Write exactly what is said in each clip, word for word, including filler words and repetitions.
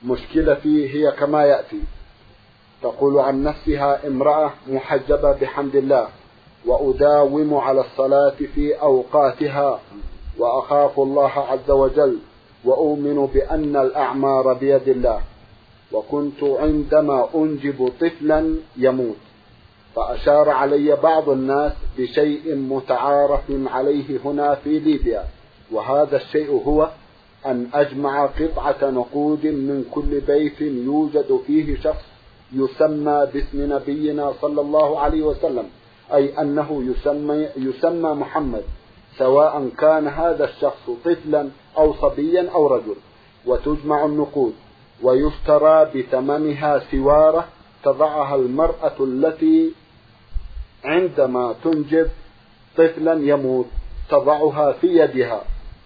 مشكلتي هي كما يأتي. تقول عن نفسها: امرأة محجبة بحمد الله، وأداوم على الصلاة في أوقاتها، وأخاف الله عز وجل، وأؤمن بأن الأعمار بيد الله، وكنت عندما أنجب طفلا يموت، فأشار علي بعض الناس بشيء متعارف عليه هنا في ليبيا، وهذا الشيء هو أن أجمع قطعة نقود من كل بيت يوجد فيه شخص يسمى باسم نبينا صلى الله عليه وسلم، أي أنه يسمى, يسمى محمد، سواء كان هذا الشخص طفلا أو صبيا أو رجل، وتجمع النقود ويشترى بثمنها سوارة تضعها المرأة التي عندما تنجب طفلا يموت تضعها في يدها.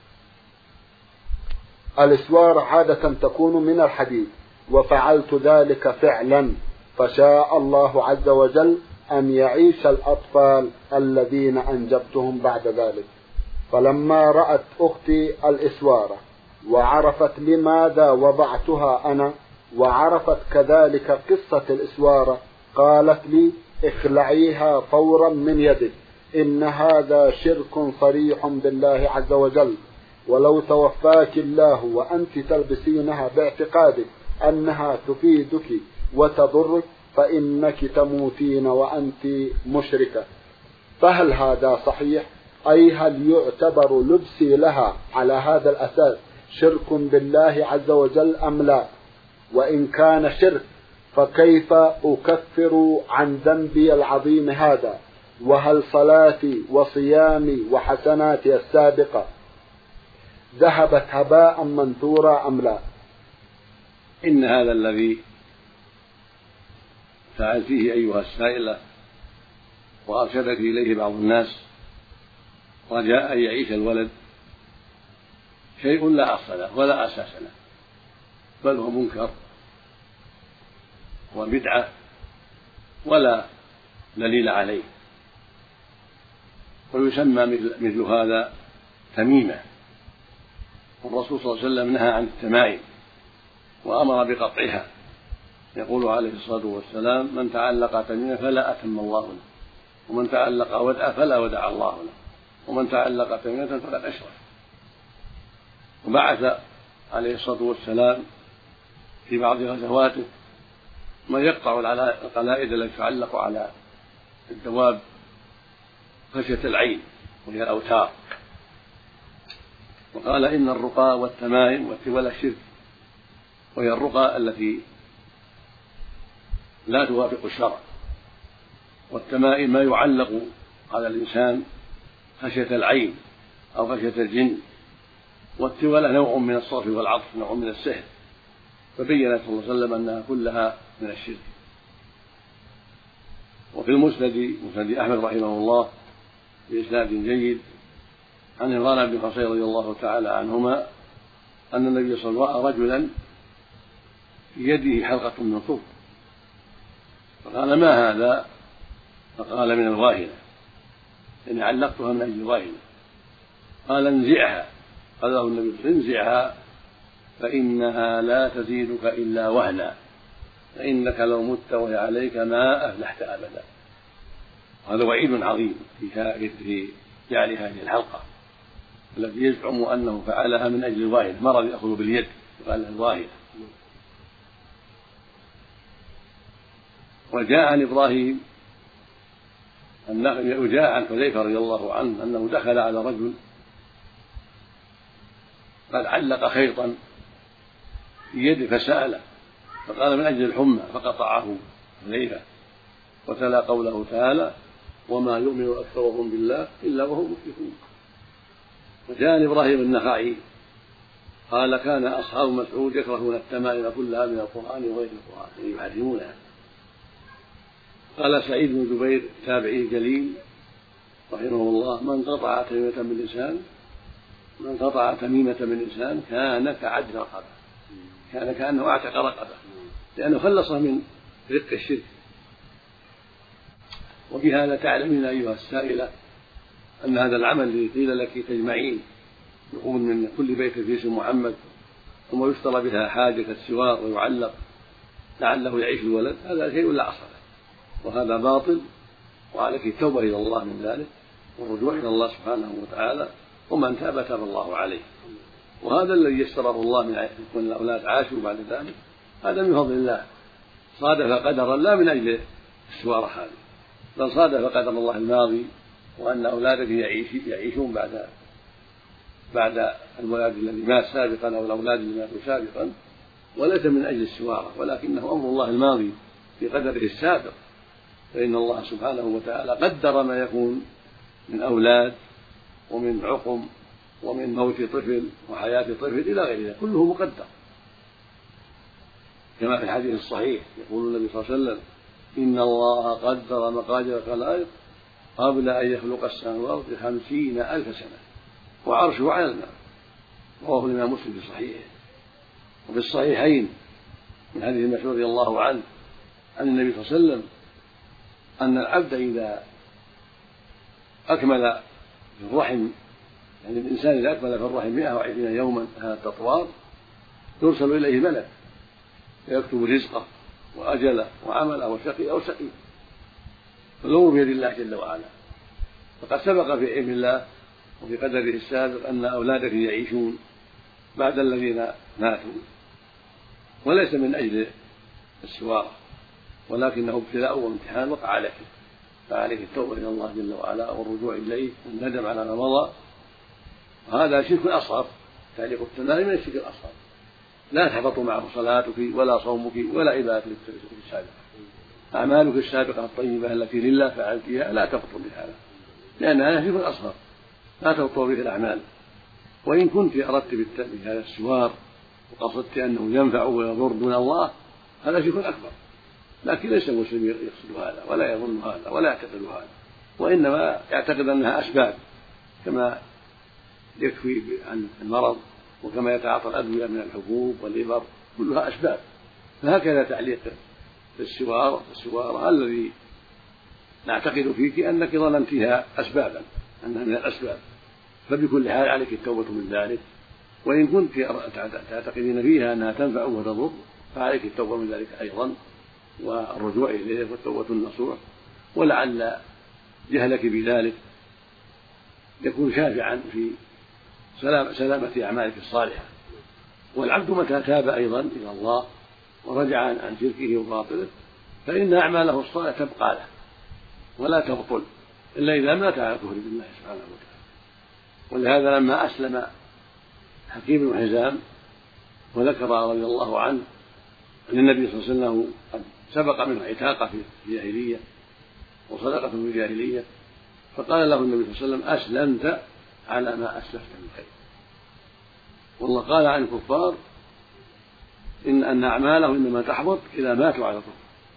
الإسوار عادة تكون من الحديد، وفعلت ذلك فعلا، فشاء الله عز وجل أن يعيش الأطفال الذين أنجبتهم بعد ذلك. فلما رأت أختي الإسوارة وعرفت لماذا وضعتها أنا، وعرفت كذلك قصة الإسوارة، قالت لي: اخلعيها فورا من يدك، إن هذا شرك صريح بالله عز وجل، ولو توفاك الله وأنت تلبسينها باعتقادك أنها تفيدك وتضرك فإنك تموتين وأنت مشركة. فهل هذا صحيح؟ أي هل يعتبر لبسي لها على هذا الأساس شرك بالله عز وجل أم لا؟ وإن كان شرك فكيف أكفر عن ذنبي العظيم هذا؟ وهل صلاتي وصيامي وحسناتي السابقة ذهبت هباء منثورا أم لا؟ إن هذا الذي فعلتيه أيها السائلة وأرشدك إليه بعض الناس رجاء أن يعيش الولد شيء لا أصل له ولا أساس له، بل هو منكر وبدعة ولا دليل عليه، ويسمى مثل هذا تميمة. والرسول صلى الله عليه وسلم نهى عن التمائم وأمر بقطعها، يقول عليه الصلاة والسلام: من تعلق تميمة فلا أتم الله له، ومن تعلق ودعة فلا ودع الله له، ومن تعلق تميمة فقد أشرك. وبعث عليه الصلاة والسلام في بعض غزواته من يقطع القلائد التي تعلق على الدواب خشية العين وهي الأوتار، وقال: إن الرقى والتمائم والتولى الشرك، وهي الرقى التي لا توافق الشرع، والتمائم ما يعلق على الإنسان خشية العين أو خشية الجن، والتولى نوع من الصرف والعطف، نوع من السحر، فبين صلى الله عليه وسلم أنها كلها من الشرك. وفي المسند مسند أحمد رحمه الله بإسناد جيد عن عمران بن حصين رضي الله تعالى عنهما أن النبي صلى الله عليه وسلم رأى رجلا في يده حلقة من طوب، فقال: ما هذا؟ فقال: من الواهنة، إني علقتها من أجل الواهنة. قال: انزعها. قال له النبي: انزعها فإنها لا تزيدك إلا وهنا، فإنك لو مت وهي عليك ما أفلحت أبدا. هذا وعيد عظيم في جعل هذه الحلقة التي يزعم أنه فعلها من أجل الواهنة، مرض يأخذ باليد وقال لها الواهنة. وجاء عن إبراهيم أنه وجاء عن حذيفة رضي الله عنه أنه دخل على رجل قد علق خيطا في يده فسأله، فقال: من أجل الحمى، فقطعه حذيفة، وتلا قوله تعالى: وما يؤمن أكثرهم بالله إلا وهم مشركون. وجاء عن إبراهيم النخعي قال: كان أصحاب مسعود يكرهون التمائم كلها من القرآن وغير القرآن، يعني يحرمونها. قال سعيد بن جبير تابعي جليل رحمه الله: من قطع تميمة من لسان من قطع تميمة من لسان كان كعدل رقبة، كان كأنه أعتق رقبة، لأنه خلصه من رق الشرك. وبهذا تعلمين أيها السائلة أن هذا العمل الذي قيل لك تجمعين نقود من كل بيت فيه اسم محمد ثم يشترى بها حاجة كالسوار ويعلق لعله يعيش الولد، هذا شيء لا أصل له، وهذا باطل، وعليك التوبة إلى الله من ذلك والرجوع إلى الله سبحانه وتعالى، ومن تاب تاب الله عليه. وهذا الذي يسره الله من يكون الأولاد عاشوا بعد ذلك، هذا من فضل الله، صادف قدرا لا من أجل السوارة هذه، بل صادف قدر الله الماضي، وأن أولادك يعيش يعيشون بعد بعد الولد الذي مات سابقا أو الأولاد الذي ماتوا سابقا، وليس من أجل السوارة، ولكنه أمر الله الماضي في قدره السابق، فإن الله سبحانه وتعالى قدر ما يكون من أولاد ومن عقم ومن موت طفل وحياة طفل إلى غير ذلك، كله مقدر، كما في الحديث الصحيح يقول النبي صلى الله عليه وسلم: إن الله قدر مقادير الخلائق قبل أن يخلق السماوات بخمسين ألف سنة وعرشه على الماء. رواه الإمام مسلم في صحيحه. وفي الصحيحين من حديث المسعود رضي الله عنه عن النبي صلى الله عليه وسلم أن العبد إذا أكمل في الرحم، يعني الإنسان إذا أكمل في الرحم مئة وعشرين يوما هذا التطوار، يرسل إليه ملك يكتب رزقه وأجله وعمله وشقي أو سعيد، فالأمر بيد الله جل وعلا. فقد سبق في علم الله وفي قدره السابق أن أولادك يعيشون بعد الذين ماتوا، وليس من أجل السوارة، ولكنه ابتلاء وامتحان وقع عليك، فعليك التوبة إلى الله جل وعلا والرجوع إليه والندم على ما مضى. وهذا شرك أصغر، تعليق التمائم من الشرك الأصغر، لا تحبط معه صلاتك ولا صومك ولا عبادتك السابقة، أعمالك السابقة الطيبة التي لله فعلتها لا تبطل بهذا، لأنها شرك أصغر لا تبطل به الأعمال. وإن كنت أردت بهذا السوار وقصدت أنه ينفع ويضر دون الله، هذا شرك أكبر، لكن ليس المسلم يقصد هذا ولا يظن هذا ولا يعتقد هذا، وإنما يعتقد أنها أسباب، كما يكفي عن المرض وكما يتعاطى الأدوية من الحبوب والإبر، كلها أسباب. فهكذا تعليق السوار السوارة الذي نعتقد فيك أنك ظننتها أسبابا، أنها من الأسباب، فبكل حال عليك التوبة من ذلك. وإن كنت تعتقدين فيها أنها تنفع وتضر، فعليك التوبة من ذلك أيضا والرجوع إليه والتوبة النصوح، ولعل جهلك بذلك يكون شافعا في سلامة أعمالك الصالحة. والعبد متى تاب أيضا إلى الله ورجع عن شركه وباطله، فإن أعماله الصالحة تبقى له ولا تبطل إلا إذا مات على كفر بالله سبحانه وتعالى. ولهذا لما أسلم حكيم بن حزام وذكر رضي الله عنه أن النبي صلى الله عليه وسلم قد سبق منه عتاقة في الجاهلية وصدقة في الجاهلية، فقال له النبي صلى الله عليه وسلم: أسلمت على ما أسلفت من خير. والله قال عن الكفار إن أن أعمالهم إنما تحبط إذا ماتوا على الكفر،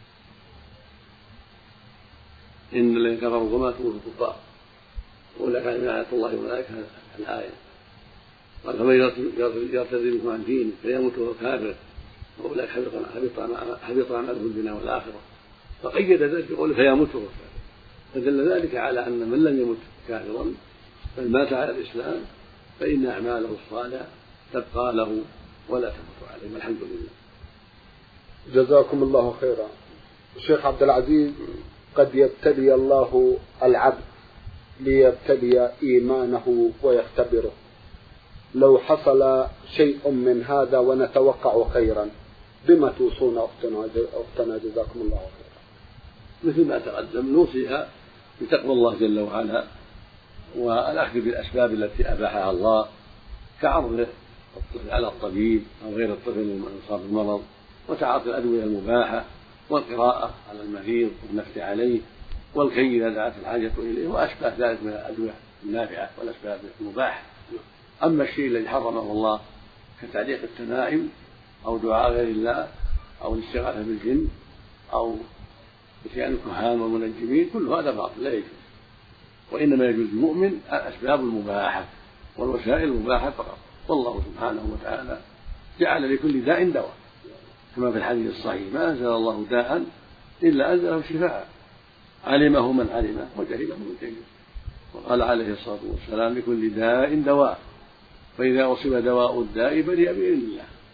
إن الذين كفروا وماتوا هم الكفار أولئك عليهم لعنة الله وملائكته، الآية. قال: فمن يرتد منكم عن دينه فيموت وهو كافر وأولئك حبط أعماله في الدنيا والآخرة، فقيد ذلك بقوله فيموت وهو كافر، فدل ذلك على أن من لم يمت كافرا بل مات على الإسلام فإن أعماله الصالحة تبقى له ولا تموت عليه. الحمد لله. جزاكم الله خيرا. الشيخ عبد العزيز، قد يبتلي الله العبد ليبتلي إيمانه ويختبره، لو حصل شيء من هذا ونتوقع خيرا، بما توصون أختنا جزاكم الله خيرا؟ مثل ما تقدم، نوصيها بتقوى الله جل وعلا والأخذ بالأسباب التي أباحها الله، كعرض الطفل على الطبيب أو غير الطفل المصاب بالمرض، وتعاطي الأدوية المباحة، والقراءة على المريض والنفث عليه، والكي إذا دعت الحاجة إليه، وأشباه ذلك من الأدوية النافعة والأسباب المباحة. أما الشيء الذي حرمه الله كتعليق التمائم أو دعاء غير الله أو الاستغاثة بالجن أو بشأن الكهان والمنجمين، كل هذا باطل لا يجوز، وإنما يجوز المؤمن الأسباب المباحة والوسائل المباحة فقط. والله سبحانه وتعالى جعل لكل داء دواء، كما في الحديث الصحيح: ما أنزل الله داء إلا أنزله شفاء، علمه من علمه وجهله من جهله. وقال عليه الصلاة والسلام: لكل داء دواء، فإذا أصيب دواء الداء برئ بإذن الله.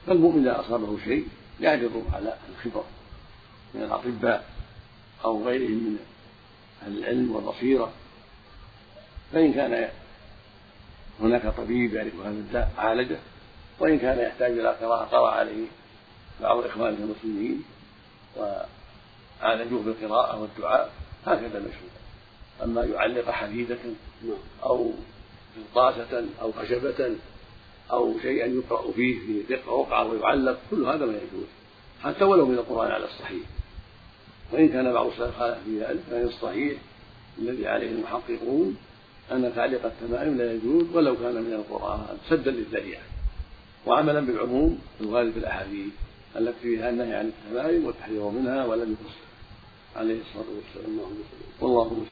فالمؤمن إذا أصابه شيء يعرض على الخبر من الأطباء أو غيرهم من أهل العلم والبصيرة، فإن كان هناك طبيب يعرف هذا الداء عالجه، وإن كان يحتاج إلى قراءة قرأ عليه بعض إخوانه المسلمين وعالجوه بالقراءة والدعاء، هكذا مشروع. أما يعلق حديدة أو قرطاسة أو خشبة أو شيئا يقرأ فيه في رقعة ويعلق، كل هذا لا يجوز حتى ولو من القرآن على الصحيح. وإن كان بعض السلف خالف في ذلك، فإن الصحيح الذي عليه المحققون أن تعليق التمائم لا يجوز ولو كان من القرآن سدا للذريعة، وعملا بالعموم الغالب في الأحاديث التي فيها النهي عن التمائم والتحذير منها ولم يفصل عليه الصلاة والسلام. والله